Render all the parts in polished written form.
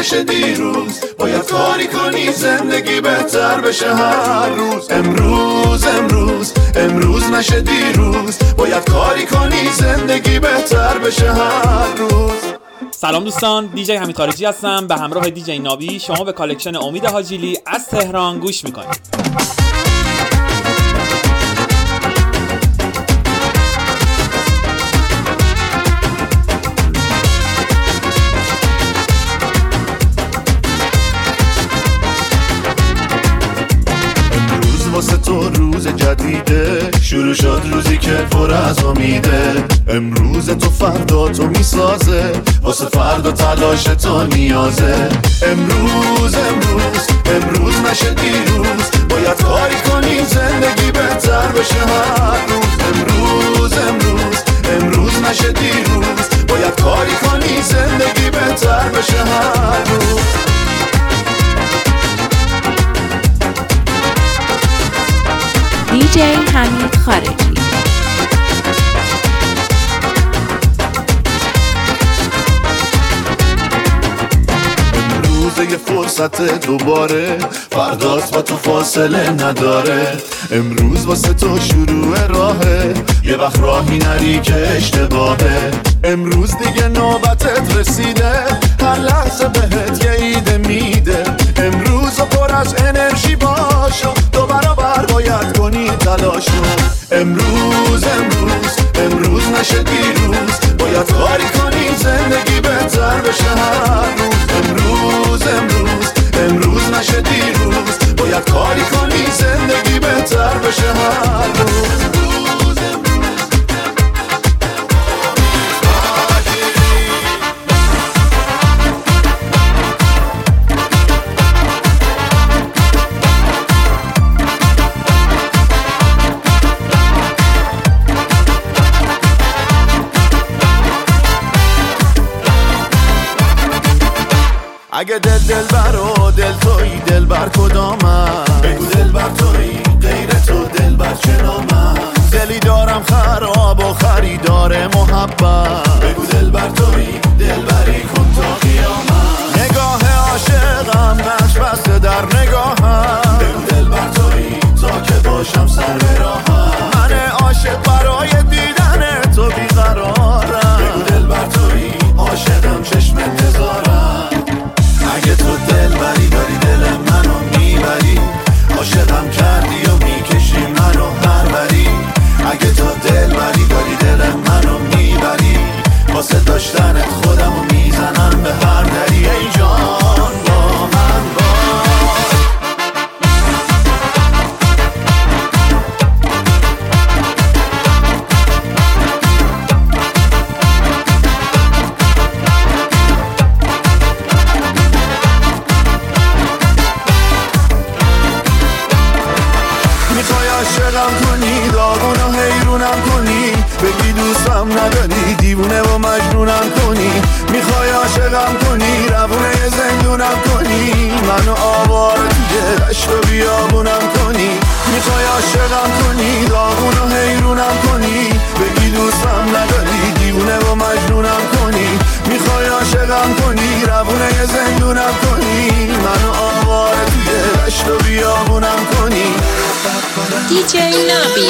نشه دیروز، باید کاری کنی زندگی بهتر بشه هر روز. امروز امروز امروز نشه دیروز، باید کاری کنی زندگی بهتر بشه هر روز. سلام دوستان، دیجی حمید خارجی هستم. به همراه دیجی نابی شما به کالکشن امید حاجیلی از تهران گوش میکنید. واسه تو روز جدیده، شروع شد روزی که پر از امیده. امروز تو فردا تو میسازه، واسه فردا تلاش تو نیازه. امروز امروز امروز نشه دیروز، باید کاری کنی زندگی بهتر بشه هر روز. امروز امروز امروز نشه دیروز، باید کاری کنی زندگی بهتر بشه هر روز. دیجی حمید خارجی. امروز یه فرصت دوباره، فرداست با تو فاصله نداره. امروز واسه تو شروع راهه، یه وقت راهی نری که اشتباهه. امروز دیگه نوبتت رسیده، هر لحظه بهت یه ایده میده. امروز پر از انرژی باش، دو برابر باید کنی تلاشو. امروز امروز امروز نشه دیروز، باید کاری کنی زندگی بهتر بشه هر روز. امروز امروز امروز نشه دیروز، باید کاری کنی زندگی بهتر بشه هر روز. اگه دل بر و دل تویی، دل بر کدامم؟ بگو دل بر تویی، غیر تو دل بر چه نامم؟ دلی دارم خراب و خریدار محبت. بگو دل بر تویی، دل بری کن تا قیامت. نگاه عاشقم نقش بسته در نگاهم. بگو دل بر تویی، تا که باشم سر به راهم. من عاشق برای دیدن تو بیقرارم. بگو دل بر تویی، عاشقم چشم انتظارم. اگه تو دل بری داری دل منو میبری، عاشقم کردی و میکشی منو هر بری. اگه تو دل بری داری دل منو میبری، واسه داشتنت خودمو میزنم به هر دری. ای جان با من عاشقم کنی، داغونو حیرونم کنی، بگی دوستم نداری، دیوونه و مجنونم کنی. میخوای عاشقم کنی، روونه زندونم کنی، منو آوار توی دشت و بیابونم کنی. میخوای عاشقم کنی، داغونو حیرونم کنی، بگی دوستم نداری، دیوونه و مجنونم کنی. میخوای عاشقم کنی، روونه زندونم کنی، منو آوار توی دشت و بیابونم کنی. دیجی نابی.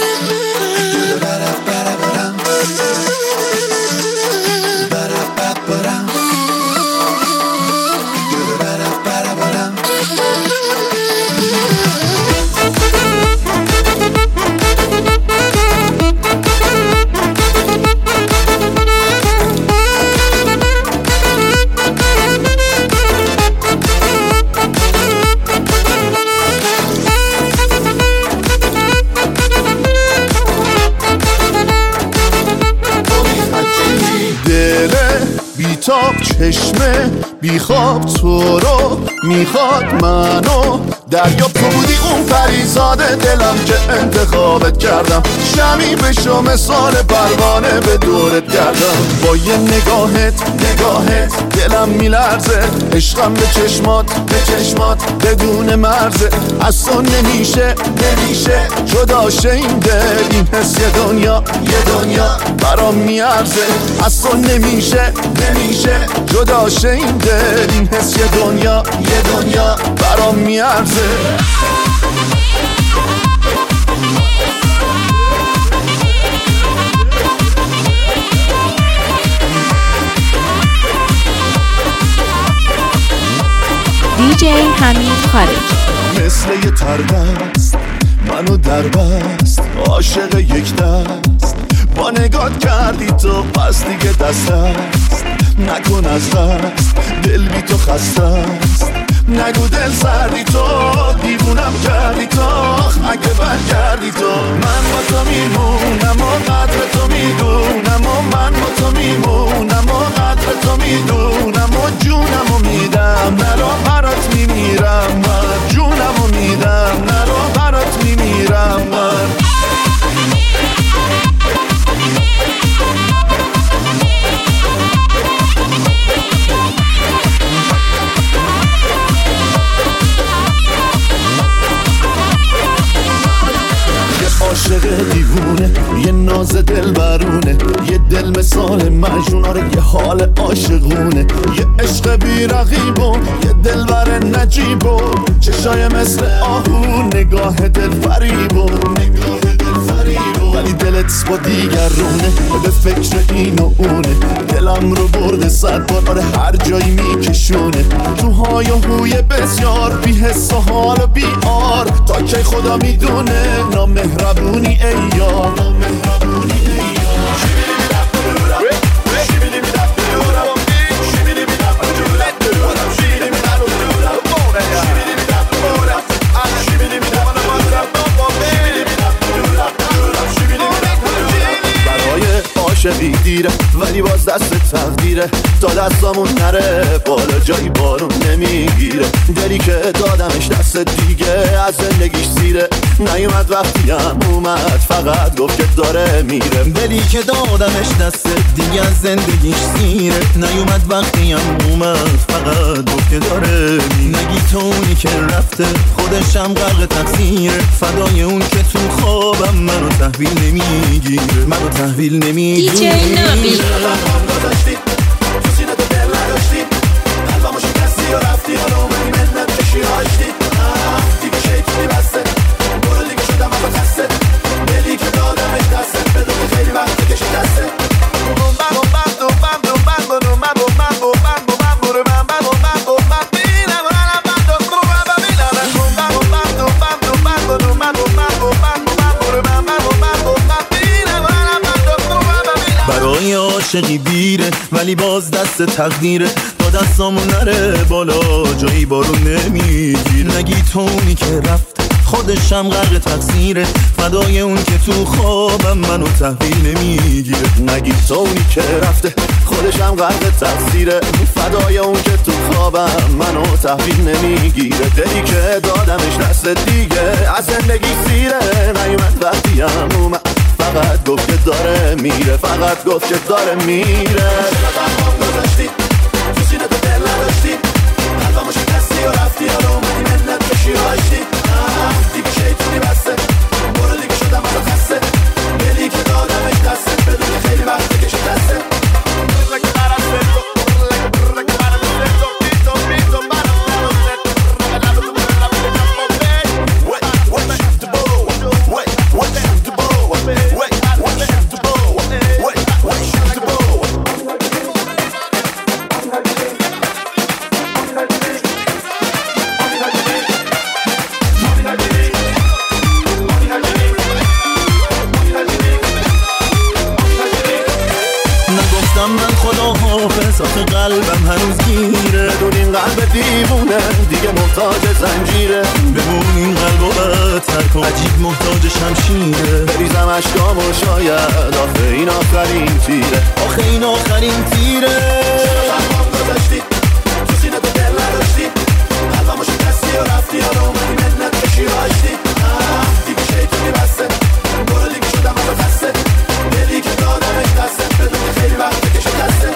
بیتاب چشمه بیخواب تو رو میخواد منو. دریا تو بودی اون پریزاده دلم که انتخابت کردم. شمی بشو مثال پروانه به دورت گردم. با یه نگاهت دلم میلرزه. عشقم به چشمات بدون مرزه. از تو نمیشه جدا شه این دل. این حس یه دنیا برام میارزه. از تو نمیشه نمیشه جدا شه این دل، این حس یه دنیا برام میارزه. دیجی حمید خارج. مثل یه تربست منو در بست، عاشق یک دست با نگات کردی تو، پس دیگه دست هست نکن از دست، دل بی تو خسته است. نگو دل سردی تو، دیوونم کردی تو، اگه برگردی تو. من با تو میمونم و قدر تو میدونم، و من با تو میمونم و قدر تو میدونم، و جونم و میدم نرو برات میمیرم من، جونم و میدم نرو برات میمیرم من. عاشق دیوونه، یه ناز دل برونه، یه دل مثال مجنون، آره یه حال عاشقونه، یه عشق بی رقیب و یه دل بر نجیب و چشای مثل آهو، نگاه دل فریب و ولی دلت با دیگرونه، به فکر این و اونه. دلم رو برده 100 بار، آره هر جایی میکشونه، تو های و هوی بسیار، بی حس و حال و بی آر. تا که خدا میدونه نامهربونی ای یار، نامهربونی ای یار. عاشقی دیره ولی باز دست تقدیره، تا دستامون نره بالا جایی بارون نمیگیره. دلی که دادمش دست دیگه از زندگیش سیره، نیومد وقتی هم اومد فقط گفت که داره میره. دلی که دادمش دست دیگه از زندگیش سیره، نیومد وقتی هم اومد فقط گفت که داره میره. نگی تو اونی که رفته خودشم غرق تقصیره، فدای اون که تو خوابم منو تحویل نمیگیره، منو تحویل نمیگیره. دیجی نابی تو سینه تو دل نداشتی، قلبمو شکستی و رفتی، حالا اومدی منت کشی هاشتی. دیگه شیطونی بسته، برو دیگه شدم ازا خسته، دلی که دادمش دسته، بدون خیلی وقتی کشی دسته. برای عاشقی دیره ولی باز دست تقدیره، تا دستامون نره بالا جایی بارون نمیگیره. نگی تو اونی که رفت خودشم غرق تقصیره، فدای اون که تو خوابم منو تحویل نمیگیره. نگی تو اونی که رفته خودشم غرق تقصیره، فدای اون که تو خوابم منو تحویل نمیگیره. دلی که دادمش دست دیگه از زندگی سیره، نیومد وقتی هم اومد فقط گفت که داره میره، فقط گفت که داره میره. چقدر گذاشتی تو سینه تو دل نداشتی، قلبمو شکستی و رفتی، حالا اومدی منت کشی هاشتی. دیگه شیطونی بسته، برو دیگه شدم ازا خسته، دلی که دادمش دسته، بدون خیلی وقتی کشی دسته. قلبم هنوز گیره، بدون این قلب دیوونه دیگه محتاج زنجیره. بمون این قلبو بدتر کن، عجیب محتاج شمشیره. بریزم اشکامو شاید آخه این آخرین تیره، آخه این آخرین تیره. چقدر گذاشتی تو سینه تو دل نداشتی، قلبمو شکستی و رفتی، حالا اومدی منت کشی هاشتی. دیگه شیطونی بسته، برو دیگه شدم ازا خسته، دلی که دادمش دسته، بدون خیلی وقتی کشی دسته.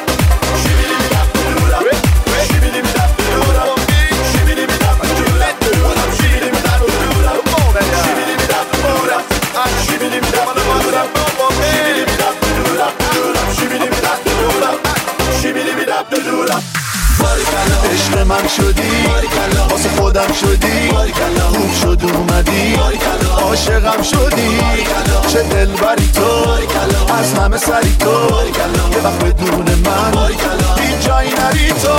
بدورم بدورم. عشق من شدی واسه خودم شدی خوب شد اومدی عاشقم شدی چه دلبری تو از همه سری تو یه وقت بدون من هیچ جایی نری تو.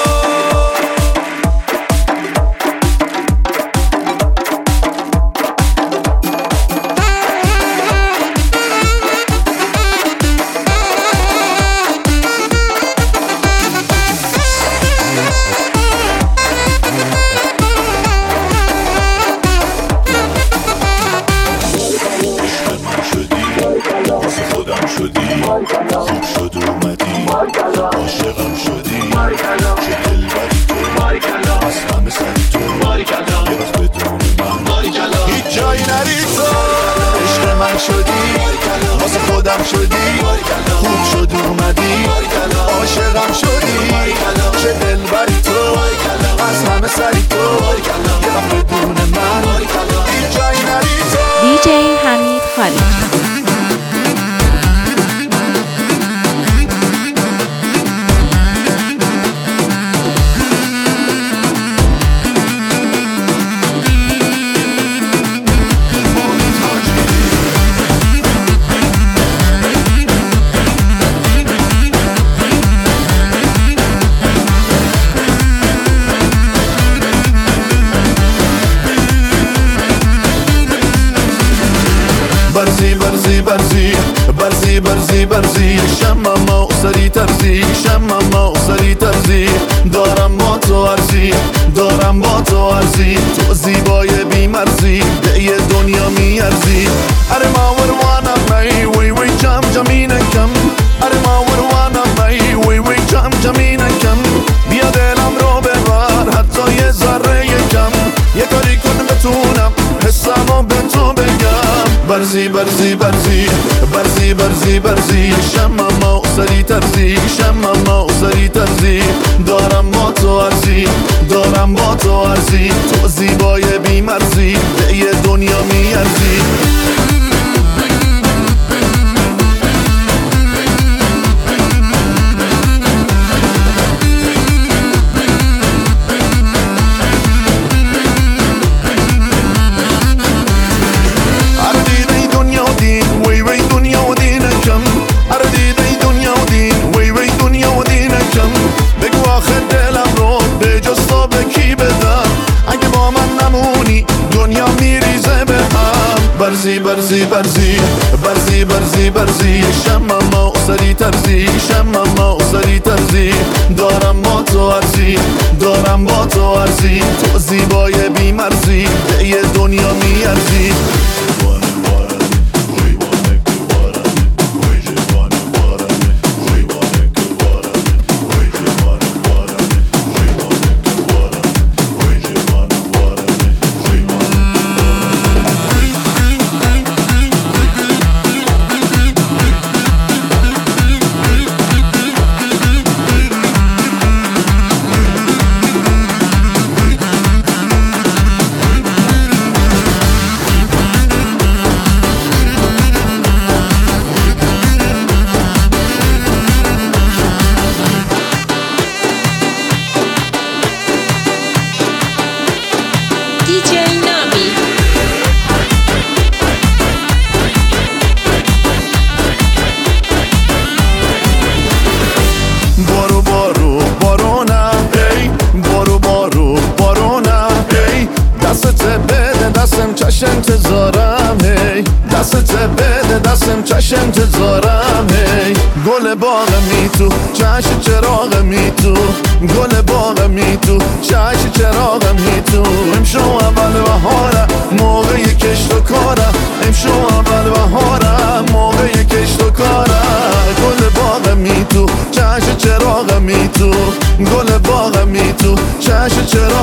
خوب شد اومدی عاشقم شدی چه دلبری تو از همه سری تو یه وقت بدون من هیچ جایی نری تو. عشق من شدی واسه خودم شدی خوب شد اومدی عاشقم شدی چه دلبری تو از همه سری تو یه وقت بدون من هیچ جایی نری تو. دیجی حمید خالقی. برزی شمم و سری ترزی شمم و سری ترزی دارم با تو عرضی تو زیبای بیمرزی به یه دنیا میارزی. اره ما وروانم می وی وی جم جمینکم اره ما وروانم می وی وی جم جمینکم بیا دلم رو ببر حتی یه ذره کم یه کاری کنم بتونم حسمو به تو بگم. برزی شمم و سری ترزی دارم با تو عرضی تو زیبای بیمرزی به یه دنیا میارزی. برزی شمم و سری ترزی دارم با تو عرضی تو زیبای بیمرزی به یه دنیا میارزی. چشم انتظارم هی گل باغ می تو چشم چراغ می تو گل باغ می تو چشم چراغ می تو امشو اول بهارم موقع کشت و کارم امشو اول بهارم موقع کشت و کارم گل باغ می تو چشم چراغ می تو گل باغ می تو چشم چراغ